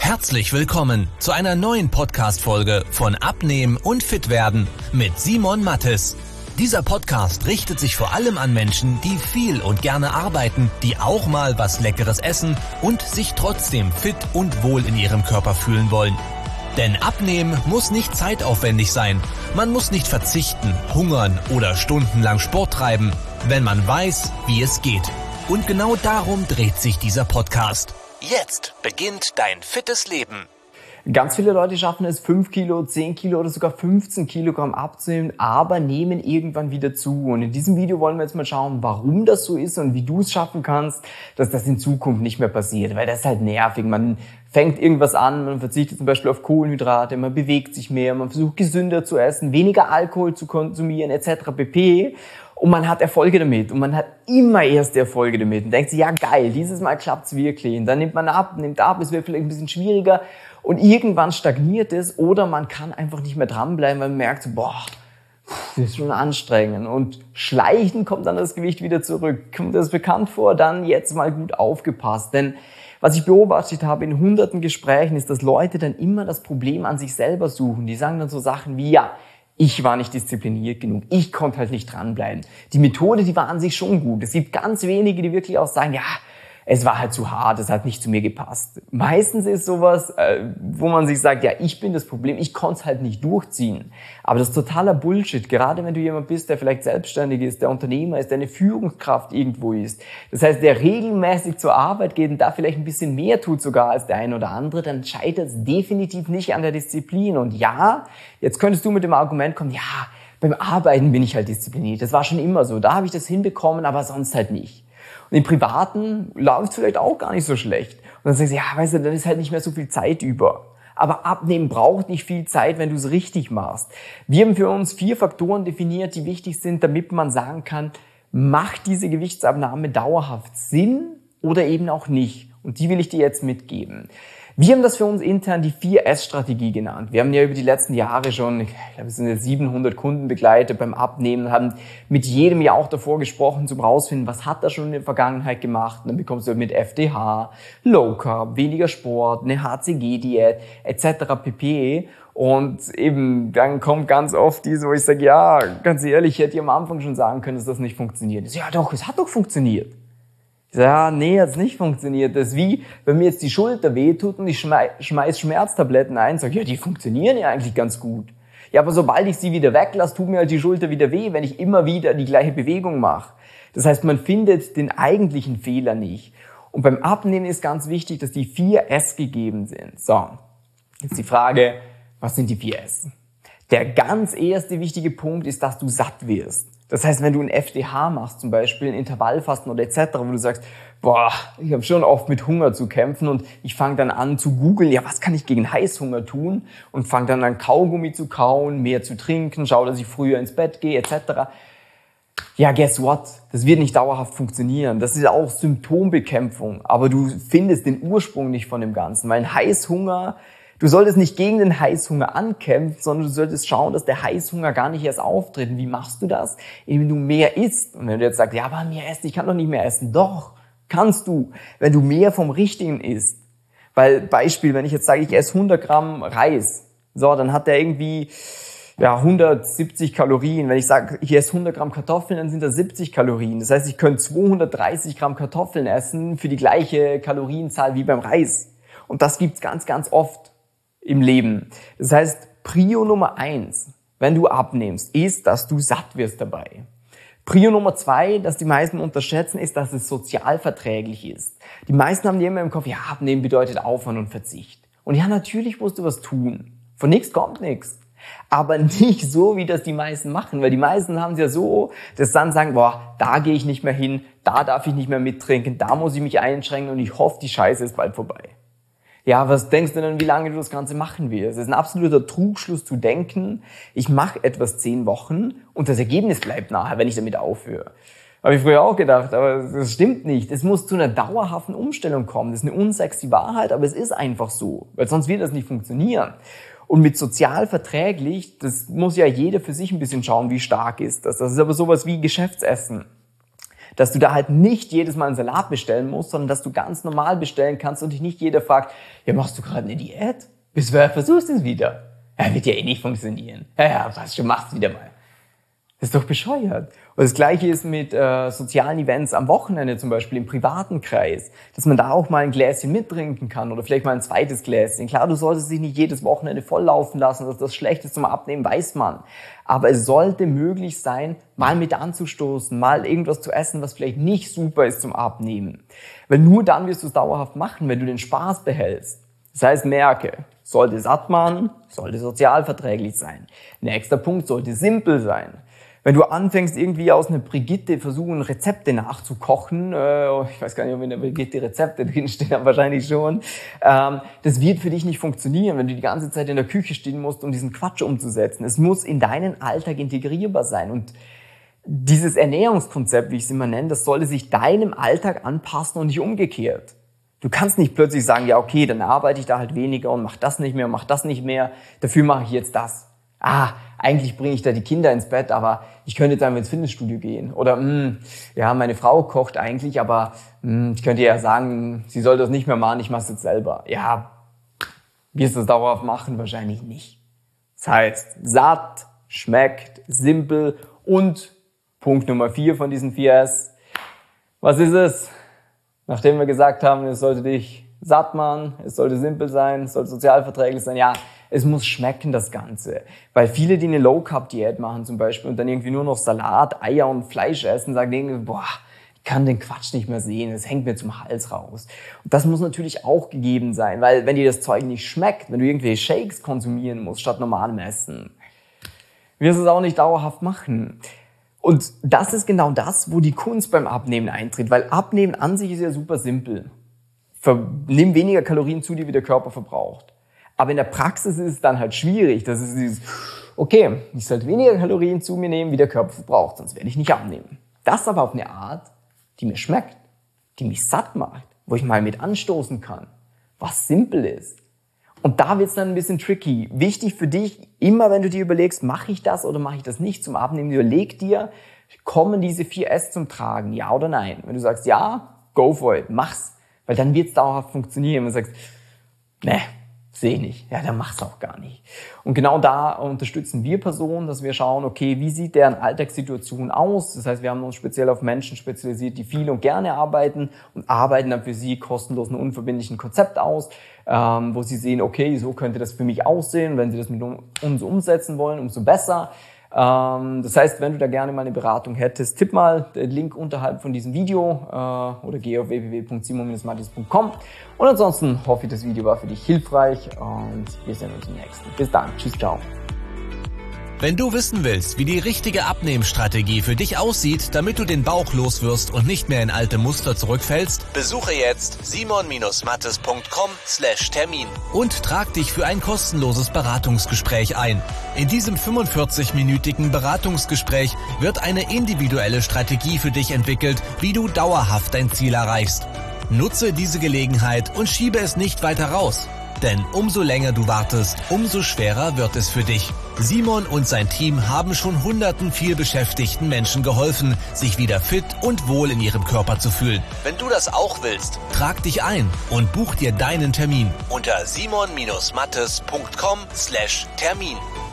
Herzlich willkommen zu einer neuen Podcast-Folge von Abnehmen und Fitwerden mit Simon Mattes. Dieser Podcast richtet sich vor allem an Menschen, die viel und gerne arbeiten, die auch mal was Leckeres essen und sich trotzdem fit und wohl in ihrem Körper fühlen wollen. Denn Abnehmen muss nicht zeitaufwendig sein. Man muss nicht verzichten, hungern oder stundenlang Sport treiben, wenn man weiß, wie es geht. Und genau darum dreht sich dieser Podcast. Jetzt beginnt dein fittes Leben. Ganz viele Leute schaffen es, 5 Kilo, 10 Kilo oder sogar 15 Kilogramm abzunehmen, aber nehmen irgendwann wieder zu. Und in diesem Video wollen wir jetzt mal schauen, warum das so ist und wie du es schaffen kannst, dass das in Zukunft nicht mehr passiert. Weil das ist halt nervig. Man fängt irgendwas an, man verzichtet zum Beispiel auf Kohlenhydrate, man bewegt sich mehr, man versucht gesünder zu essen, weniger Alkohol zu konsumieren etc. pp. Und man hat Erfolge damit und man hat immer erste Erfolge damit und denkt sich, ja geil, dieses Mal klappt's wirklich. Und dann nimmt man ab, es wird vielleicht ein bisschen schwieriger und irgendwann stagniert es oder man kann einfach nicht mehr dranbleiben, weil man merkt so, das ist schon anstrengend. Und schleichend kommt dann das Gewicht wieder zurück. Kommt das bekannt vor? Dann jetzt mal gut aufgepasst. Denn was ich beobachtet habe in hunderten Gesprächen ist, dass Leute dann immer das Problem an sich selber suchen. Die sagen dann so Sachen wie, ja, ich war nicht diszipliniert genug. Ich konnte halt nicht dranbleiben. Die Methode, die war an sich schon gut. Es gibt ganz wenige, die wirklich auch sagen, ja, es war halt zu hart, es hat nicht zu mir gepasst. Meistens ist sowas, wo man sich sagt, ja, ich bin das Problem, ich konnte es halt nicht durchziehen. Aber das ist totaler Bullshit, gerade wenn du jemand bist, der vielleicht selbstständig ist, der Unternehmer ist, der eine Führungskraft irgendwo ist. Das heißt, der regelmäßig zur Arbeit geht und da vielleicht ein bisschen mehr tut sogar als der eine oder andere, dann scheitert es definitiv nicht an der Disziplin. Und ja, jetzt könntest du mit dem Argument kommen, ja, beim Arbeiten bin ich halt diszipliniert. Das war schon immer so, da habe ich das hinbekommen, aber sonst halt nicht. Und im Privaten läuft es vielleicht auch gar nicht so schlecht. Und dann sagst du, ja, weißt du, dann ist halt nicht mehr so viel Zeit über. Aber Abnehmen braucht nicht viel Zeit, wenn du es richtig machst. Wir haben für uns 4 Faktoren definiert, die wichtig sind, damit man sagen kann, macht diese Gewichtsabnahme dauerhaft Sinn oder eben auch nicht. Und die will ich dir jetzt mitgeben. Wir haben das für uns intern die 4S-Strategie genannt. Wir haben ja über die letzten Jahre schon, ich glaube, es sind jetzt 700 Kunden begleitet beim Abnehmen, haben mit jedem Jahr auch davor gesprochen, zum rausfinden, was hat er schon in der Vergangenheit gemacht. Und dann bekommst du mit FDH, Low Carb, weniger Sport, eine HCG-Diät etc. pp. Und eben dann kommt ganz oft wo ich sage, ja, ganz ehrlich, ich hätte dir am Anfang schon sagen können, dass das nicht funktioniert. Ich sage, ja doch, es hat doch funktioniert. Ich sage, ja, nee, hat's nicht funktioniert. Das ist wie, wenn mir jetzt die Schulter wehtut und ich schmeiß Schmerztabletten ein, sage ich, ja, die funktionieren ja eigentlich ganz gut. Ja, aber sobald ich sie wieder weglasse, tut mir halt die Schulter wieder weh, wenn ich immer wieder die gleiche Bewegung mache. Das heißt, man findet den eigentlichen Fehler nicht. Und beim Abnehmen ist ganz wichtig, dass die 4S gegeben sind. So, jetzt die Frage, was sind die 4S? Der ganz erste wichtige Punkt ist, dass du satt wirst. Das heißt, wenn du ein FDH machst, zum Beispiel ein Intervallfasten oder etc., wo du sagst, ich habe schon oft mit Hunger zu kämpfen und ich fange dann an zu googeln, ja, was kann ich gegen Heißhunger tun? Und fange dann an Kaugummi zu kauen, mehr zu trinken, schaue, dass ich früher ins Bett gehe etc. Ja, guess what? Das wird nicht dauerhaft funktionieren. Das ist auch Symptombekämpfung, aber du findest den Ursprung nicht von dem Ganzen, weil ein Heißhunger, du solltest nicht gegen den Heißhunger ankämpfen, sondern du solltest schauen, dass der Heißhunger gar nicht erst auftritt. Und wie machst du das? Indem du mehr isst. Und wenn du jetzt sagst, ja, aber mehr essen, ich kann doch nicht mehr essen. Doch, kannst du, wenn du mehr vom Richtigen isst. Weil Beispiel, wenn ich jetzt sage, ich esse 100 Gramm Reis, so, dann hat der irgendwie 170 Kalorien. Wenn ich sage, ich esse 100 Gramm Kartoffeln, dann sind das 70 Kalorien. Das heißt, ich könnte 230 Gramm Kartoffeln essen für die gleiche Kalorienzahl wie beim Reis. Und das gibt's ganz, ganz oft im Leben. Das heißt, Prio Nummer 1, wenn du abnimmst, ist, dass du satt wirst dabei. Prio Nummer 2, das die meisten unterschätzen, ist, dass es sozial verträglich ist. Die meisten haben immer im Kopf, ja, abnehmen bedeutet Aufwand und Verzicht. Und ja, natürlich musst du was tun. Von nichts kommt nichts. Aber nicht so, wie das die meisten machen. Weil die meisten haben es ja so, dass dann sagen, da gehe ich nicht mehr hin, da darf ich nicht mehr mittrinken, da muss ich mich einschränken und ich hoffe, die Scheiße ist bald vorbei. Ja, was denkst du denn, wie lange du das Ganze machen wirst? Es ist ein absoluter Trugschluss zu denken, ich mache etwas 10 Wochen und das Ergebnis bleibt nachher, wenn ich damit aufhöre. Habe ich früher auch gedacht, aber das stimmt nicht. Es muss zu einer dauerhaften Umstellung kommen. Das ist eine unsexy Wahrheit, aber es ist einfach so, weil sonst wird das nicht funktionieren. Und mit sozial verträglich, das muss ja jeder für sich ein bisschen schauen, wie stark ist das. Das ist aber sowas wie Geschäftsessen. Dass du da halt nicht jedes Mal einen Salat bestellen musst, sondern dass du ganz normal bestellen kannst und dich nicht jeder fragt, ja, machst du gerade eine Diät? Bis wer versuchst du es wieder? Ja, wird ja eh nicht funktionieren. Ja, was du machst wieder mal. Das ist doch bescheuert. Und das Gleiche ist mit sozialen Events am Wochenende, zum Beispiel im privaten Kreis, dass man da auch mal ein Gläschen mittrinken kann oder vielleicht mal ein zweites Gläschen. Klar, du solltest dich nicht jedes Wochenende volllaufen lassen, dass das schlecht ist zum Abnehmen, weiß man. Aber es sollte möglich sein, mal mit anzustoßen, mal irgendwas zu essen, was vielleicht nicht super ist zum Abnehmen. Weil nur dann wirst du es dauerhaft machen, wenn du den Spaß behältst. Das heißt, merke, sollte satt machen, sollte sozialverträglich sein. Nächster Punkt, sollte simpel sein. Wenn du anfängst, irgendwie aus einer Brigitte versuchen, Rezepte nachzukochen, ich weiß gar nicht, ob in der Brigitte Rezepte drinstehen, aber wahrscheinlich schon, das wird für dich nicht funktionieren, wenn du die ganze Zeit in der Küche stehen musst, um diesen Quatsch umzusetzen. Es muss in deinen Alltag integrierbar sein. Und dieses Ernährungskonzept, wie ich es immer nenne, das sollte sich deinem Alltag anpassen und nicht umgekehrt. Du kannst nicht plötzlich sagen, ja okay, dann arbeite ich da halt weniger und mach das nicht mehr und mach das nicht mehr, dafür mache ich jetzt das. Eigentlich bringe ich da die Kinder ins Bett, aber ich könnte jetzt einmal ins Fitnessstudio gehen. Oder, ja, meine Frau kocht eigentlich, aber ich könnte ja sagen, sie soll das nicht mehr machen, ich mache es jetzt selber. Ja, wirst du das dauerhaft machen? Wahrscheinlich nicht. Das heißt, satt, schmeckt, simpel und Punkt Nummer 4 von diesen 4S. Was ist es? Nachdem wir gesagt haben, es sollte dich satt machen, es sollte simpel sein, es sollte sozialverträglich sein, ja, es muss schmecken, das Ganze. Weil viele, die eine Low-Carb-Diät machen zum Beispiel und dann irgendwie nur noch Salat, Eier und Fleisch essen, sagen irgendwie, boah, ich kann den Quatsch nicht mehr sehen, es hängt mir zum Hals raus. Und das muss natürlich auch gegeben sein, weil wenn dir das Zeug nicht schmeckt, wenn du irgendwelche Shakes konsumieren musst statt normalem Essen, wirst du es auch nicht dauerhaft machen. Und das ist genau das, wo die Kunst beim Abnehmen eintritt, weil Abnehmen an sich ist ja super simpel. Nimm weniger Kalorien zu dir, wie der Körper verbraucht. Aber in der Praxis ist es dann halt schwierig. Das ist dieses, okay, ich sollte weniger Kalorien zu mir nehmen, wie der Körper verbraucht, sonst werde ich nicht abnehmen. Das aber auf eine Art, die mir schmeckt, die mich satt macht, wo ich mal mit anstoßen kann, was simpel ist. Und da wird es dann ein bisschen tricky. Wichtig für dich, immer wenn du dir überlegst, mache ich das oder mache ich das nicht zum Abnehmen, überleg dir, kommen diese 4S zum Tragen, ja oder nein? Wenn du sagst, ja, go for it, mach's. Weil dann wird es dauerhaft funktionieren. Wenn du sagst, ne, sehe ich nicht, ja, dann mach's auch gar nicht. Und genau da unterstützen wir Personen, dass wir schauen, okay, wie sieht deren Alltagssituation aus? Das heißt, wir haben uns speziell auf Menschen spezialisiert, die viel und gerne arbeiten und arbeiten dann für sie kostenlos ein unverbindlichen Konzept aus, wo sie sehen, okay, so könnte das für mich aussehen. Wenn sie das mit uns umsetzen wollen, umso besser. Das heißt, wenn du da gerne mal eine Beratung hättest, tipp mal den Link unterhalb von diesem Video oder geh auf www.simon-mattis.com. Und ansonsten hoffe ich, das Video war für dich hilfreich und wir sehen uns im nächsten. Bis dann. Tschüss, ciao. Wenn du wissen willst, wie die richtige Abnehmstrategie für dich aussieht, damit du den Bauch loswirst und nicht mehr in alte Muster zurückfällst, besuche jetzt simon-mattes.com/Termin und trag dich für ein kostenloses Beratungsgespräch ein. In diesem 45-minütigen Beratungsgespräch wird eine individuelle Strategie für dich entwickelt, wie du dauerhaft dein Ziel erreichst. Nutze diese Gelegenheit und schiebe es nicht weiter raus. Denn umso länger du wartest, umso schwerer wird es für dich. Simon und sein Team haben schon hunderten vielbeschäftigten Menschen geholfen, sich wieder fit und wohl in ihrem Körper zu fühlen. Wenn du das auch willst, trag dich ein und buch dir deinen Termin unter simon-mattes.com/Termin.